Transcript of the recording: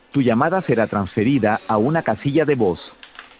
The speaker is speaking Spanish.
Tu llamada será transferida a una casilla de voz.